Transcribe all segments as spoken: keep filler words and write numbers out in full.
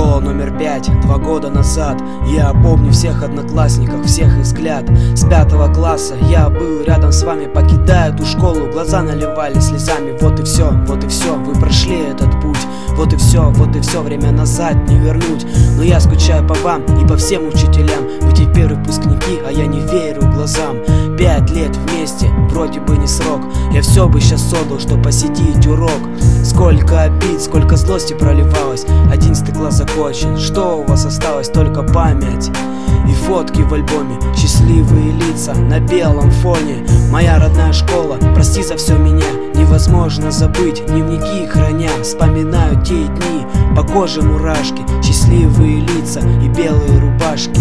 Школа номер пять, два года назад. Я помню всех одноклассников, всех их взгляд. С пятого класса я был рядом с вами, покидая ту школу. Глаза наливали слезами. Вот и все, вот и все, вы прошли этот путь. Вот и все, вот и все, время назад не вернуть. Но я скучаю по вам и по всем учителям. Вы теперь выпускники, а я не верю глазам. Пять лет вместе, вроде бы не срок. Я все бы сейчас отдал, что посетить урок. Сколько обид, сколько злости проливалось. Одиннадцатый класс закончен, что у вас осталось? Только память и фотки в альбоме. Счастливые лица на белом фоне. Моя родная школа, прости за все меня. Невозможно забыть, дневники храня. Вспоминаю те дни, по коже мурашки. Счастливые лица и белые рубашки.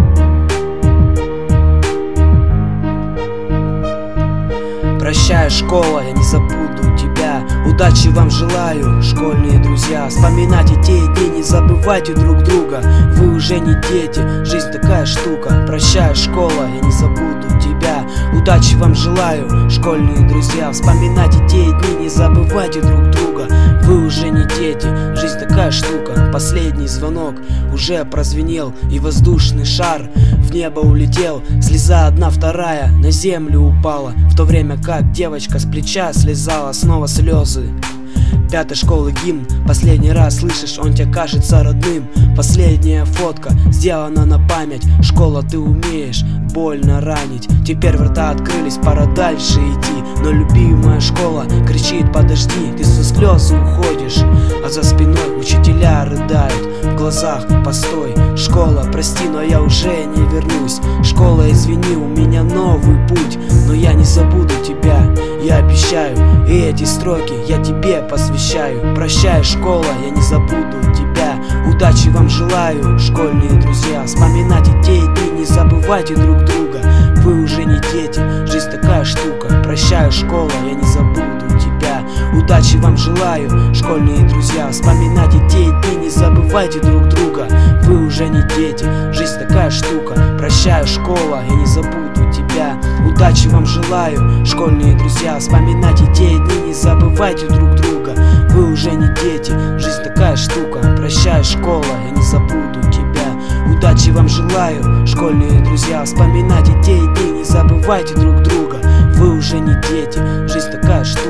Прощай, школа, я не забуду тебя. Удачи вам желаю, школьные друзья. Вспоминайте те дни, не забывайте друг друга. Вы уже не дети, жизнь такая штука. Прощай, школа, я не забуду тебя. Удачи вам желаю, школьные друзья. Вспоминайте те дни, не забывайте друг друга. Вы уже не дети, жизнь такая штука. Последний звонок уже прозвенел, и воздушный шар в небо улетел. Слеза одна, вторая на землю упала, в то время как девочка с плеча слезала. Снова слезы. Пятой школы гимн, последний раз слышишь, он тебе кажется родным. Последняя фотка сделана на память. Школа, ты умеешь больно ранить. Теперь врата открылись, пора дальше идти. Но любимая школа кричит: подожди, ты со слез уходишь, а за спиной учителя рыдают. В глазах постой, школа, прости, но я уже не вернусь. Школа, извини, у меня новый путь, но я не забуду тебя, я обещаю. И эти строки я тебе посвящаю. Прощай, школа, я не забуду тебя. Удачи вам желаю, школьные друзья. Вспоминайте те дни, не забывайте друг друга. Вы уже не дети, жизнь такая штука. Прощай, школа, я не забуду тебя. Удачи вам желаю, школьные друзья. Вспоминайте те дни, не забывайте друг друга. Вы уже не дети, жизнь такая штука. Прощай, школа, я не забуду тебя. Удачи вам желаю, школьные друзья. Вспоминайте те дни, не забывайте друг друга. Вы уже не дети, жизнь такая штука. Прощай, школа, я не забуду тебя. Удачи вам желаю, школьные друзья. Вспоминайте те дни, не забывайте друг друга. Вы уже не дети, жизнь такая штука.